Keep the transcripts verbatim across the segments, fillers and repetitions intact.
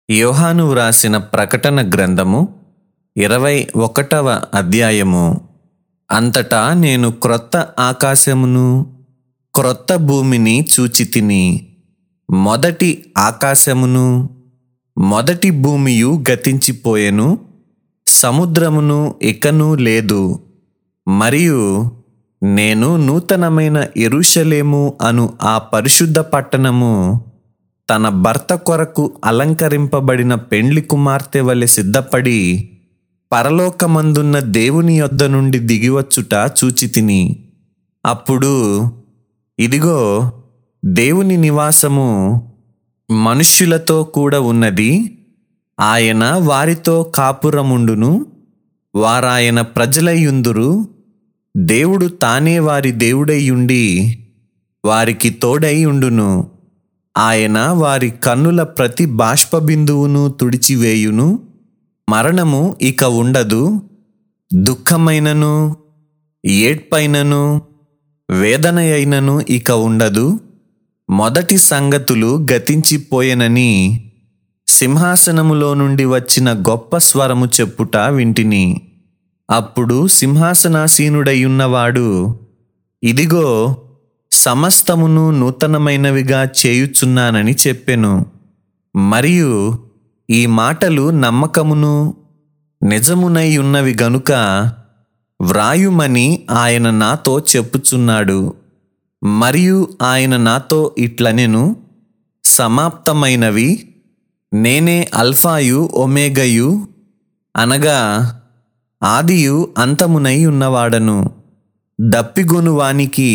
యోహాను వ్రాసిన ప్రకటన గ్రంథము ఇరవై ఒకటవ అధ్యాయము. అంతటా నేను క్రొత్త ఆకాశమును క్రొత్త భూమిని చూచితిని. మొదటి ఆకాశమును మొదటి భూమియు గతించిపోయెను, సముద్రమును ఇకను లేదు. మరియు నేను నూతనమైన యెరూషలేము అను ఆ పరిశుద్ధ పట్టణము తన భర్త కొరకు అలంకరింపబడిన పెండ్లి కుమార్తె వలె సిద్ధపడి పరలోకమందున్న దేవుని యొద్ద నుండి దిగివచ్చుట చూచితిని. అప్పుడు ఇదిగో, దేవుని నివాసము మనుష్యులతో కూడా ఉన్నది. ఆయన వారితో కాపురముండును, వారాయన ప్రజలయ్యుందురు. దేవుడు తానే వారి దేవుడైయుండి వారికి తోడై ఉండును. ఆయన వారి కన్నుల ప్రతి బాష్పబిందువును తుడిచివేయును. మరణము ఇక ఉండదు, దుఃఖమైనను ఏడ్పైనను వేదన అయినను ఇక ఉండదు. మొదటి సంగతులు గతించిపోయెనని సింహాసనములో నుండి వచ్చిన గొప్ప స్వరము చెప్పుట వింటిని. అప్పుడు సింహాసనాసీనుడయ్యున్నవాడు, ఇదిగో, సమస్తమును నూతనమైనవిగా చేయుచున్నానని చెప్పెను. మరియు ఈ మాటలు నమ్మకమును నిజమునై ఉన్నవి గనుక వ్రాయుమని ఆయన నాతో చెప్పుచున్నాడు. మరియు ఆయన నాతో ఇట్లనెను, సమాప్తమైనవి. నేనే అల్ఫాయు ఒమేగయు, అనగా ఆదియు అంతమునై ఉన్నవాడను. దప్పిగొను వానికి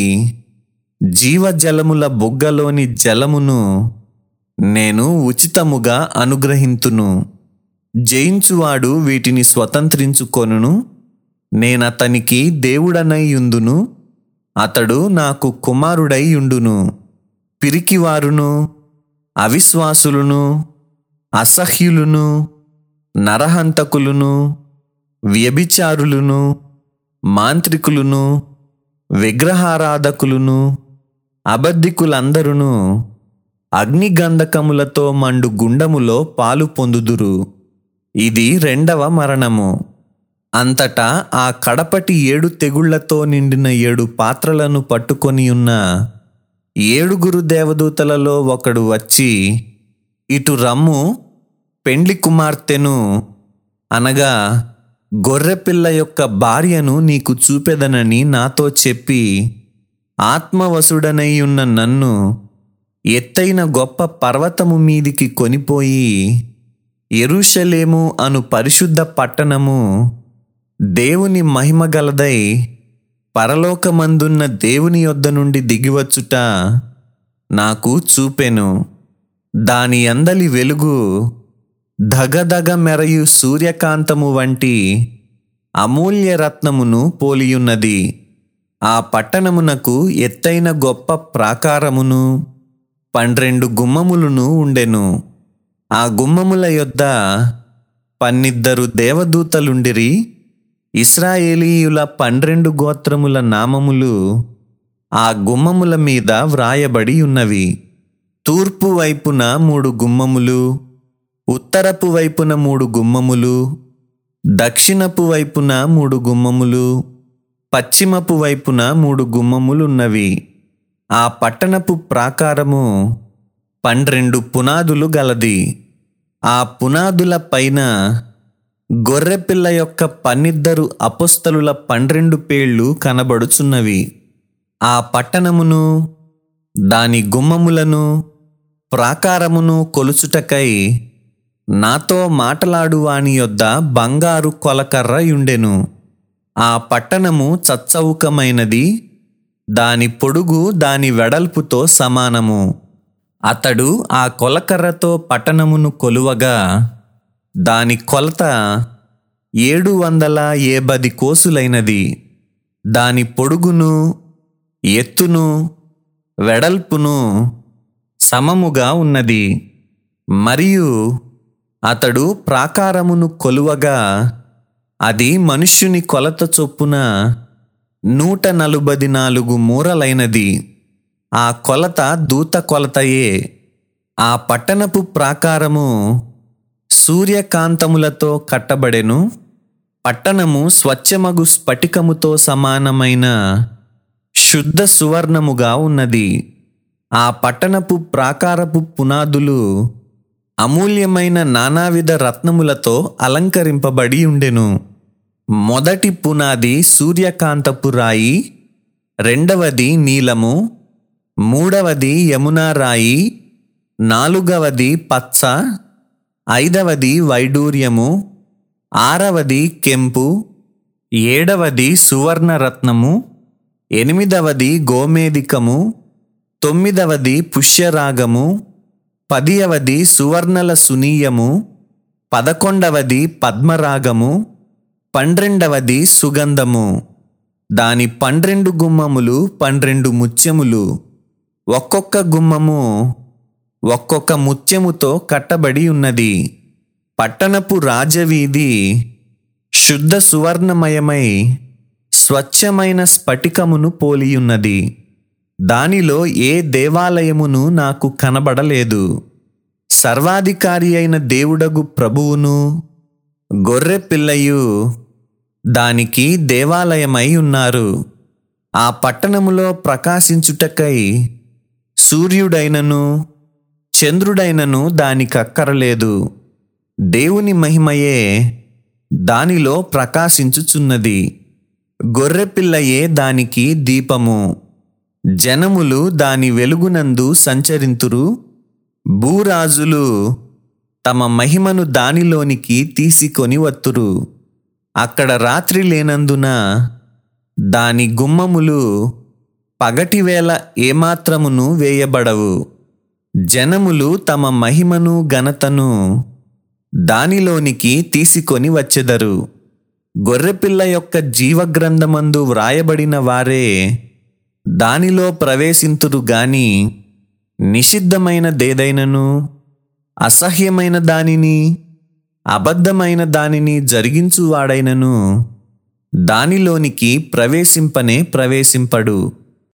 జీవజలముల బుగ్గలోని జలమును నేను ఉచితముగా అనుగ్రహింతును. జయించువాడు వీటిని స్వతంత్రించుకొనును. నేనతనికి దేవుడనై యుందును, అతడు నాకు కుమారుడై యుండును. పిరికివారును అవిశ్వాసులను అసహ్యులను నరహంతకులను వ్యభిచారులను మాంత్రికులను విగ్రహారాధకులను అబద్ధికులందరును అగ్నిగంధకములతో మండు గుండములో పాలు పొందుదురు. ఇది రెండవ మరణము. అంతటా ఆ కడపటి ఏడు తెగుళ్లతో నిండిన ఏడు పాత్రలను పట్టుకొని ఉన్న ఏడుగురు దేవదూతలలో ఒకడు వచ్చి, ఇటు రమ్ము, పెండ్లి కుమార్తెను, అనగా గొర్రెపిల్ల యొక్క భార్యను నీకు చూపెదనని నాతో చెప్పి, ఆత్మవశుడనై ఉన్న నన్ను ఎత్తైన గొప్ప పర్వతము మీదికి కొనిపోయి యెరూషలేము అను పరిశుద్ధ పట్టణము దేవుని మహిమగలదై పరలోకమందున్న దేవుని యొద్ద నుండి దిగివచ్చుట నాకు చూపెను. దాని అందలి వెలుగు ధగధగ మెరయు సూర్యకాంతము వంటి అమూల్య రత్నమును పోలియున్నది. ఆ పట్టణమునకు ఎత్తైన గొప్ప ప్రాకారమును పన్నెండు గుమ్మములను ఉండెను. ఆ గుమ్మముల యొద్ద పన్నిద్దరు దేవదూతలుండిరి. ఇశ్రాయేలీయుల పన్నెండు గోత్రముల నామములు ఆ గుమ్మముల మీద వ్రాయబడి ఉన్నవి. తూర్పు వైపున మూడు గుమ్మములు, ఉత్తరపు వైపున మూడు గుమ్మములు, దక్షిణపు వైపున మూడు గుమ్మములు, పశ్చిమపు వైపున మూడు గుమ్మములున్నవి. ఆ పట్టణపు ప్రాకారము పన్నెండు పునాదులు గలది. ఆ పునాదుల పైన గొర్రెపిల్ల యొక్క పన్నిద్దరు అపొస్తలుల పన్నెండు పేళ్లు కనబడుచున్నవి. ఆ పట్టణమును దాని గుమ్మములను ప్రాకారమును కొలుచుటకై నాతో మాటలాడు వాని యొద్ద బంగారు కొలకర్ర యుండెను. ఆ పట్టణము చచ్చౌకమైనది, దాని పొడుగు దాని వెడల్పుతో సమానము. అతడు ఆ కొలకర్రతో పట్టణమును కొలువగా దాని కొలత ఏడు వందల ఏబది కోసులైనది. దాని పొడుగును ఎత్తును వెడల్పును సమముగా ఉన్నది. మరియు అతడు ప్రాకారమును కొలువగా అది మనుష్యుని కొలత చొప్పున నూట నలుబది నాలుగు మూరలైనది. ఆ కొలత దూత కొలతయే. ఆ పట్టణపు ప్రాకారము సూర్యకాంతములతో కట్టబడెను. పట్టణము స్వచ్ఛమగు స్ఫటికముతో సమానమైన శుద్ధ సువర్ణముగా ఉన్నది. ఆ పట్టణపు ప్రాకారపు పునాదులు అమూల్యమైన నానావిధ రత్నములతో అలంకరింపబడి ఉండెను. మొదటి పునాది సూర్యకాంతపు రాయి, రెండవది నీలము, మూడవది యమునా రాయి, నాలుగవది పచ్చ, ఐదవది వైడూర్యము, ఆరవది కెంపు, ఏడవది సువర్ణరత్నము, ఎనిమిదవది గోమేదికము, తొమ్మిదవది పుష్యరాగము, పదియవది సువర్ణల సునీయము, పదకొండవది పద్మరాగము, పన్నెండవది సుగంధము. దాని పన్నెండు గుమ్మములు పన్నెండు ముత్యములు, ఒక్కొక్క గుమ్మము ఒక్కొక్క ముత్యముతో కట్టబడి ఉన్నది. పట్టణపు రాజవీధి శుద్ధ సువర్ణమయమై స్వచ్ఛమైన స్ఫటికమును పోలియున్నది. దానిలో ఏ దేవాలయమును నాకు కనబడలేదు. సర్వాధికారి అయిన దేవుడగు ప్రభువును గొర్రె పిల్లయు దానికి దేవాలయమై ఉన్నారు. ఆ పట్టణములో ప్రకాశించుటకై సూర్యుడైనను చంద్రుడైనను దానికక్కరలేదు. దేవుని మహిమయే దానిలో ప్రకాశించుచున్నది. గొర్రెపిల్లయే దానికి దీపము. జనములు దాని వెలుగునందు సంచరింతురు. భూరాజులు తమ మహిమను దానిలోనికి తీసుకొని వత్తురు. అక్కడ రాత్రి లేనందున దాని గుమ్మములు పగటివేళ ఏమాత్రమును వేయబడవు. జనములు తమ మహిమను ఘనతను దానిలోనికి తీసుకొని వచ్చెదరు. గొర్రెపిల్ల యొక్క జీవగ్రంథమందు వ్రాయబడిన వారే దానిలో ప్రవేశింతురు గాని నిషిద్ధమైన దేదైనను అసహ్యమైన దానిని అబద్ధమైన దానిని జరిగించువాడైనను దానిలోనికి ప్రవేశింపనే ప్రవేశింపడు.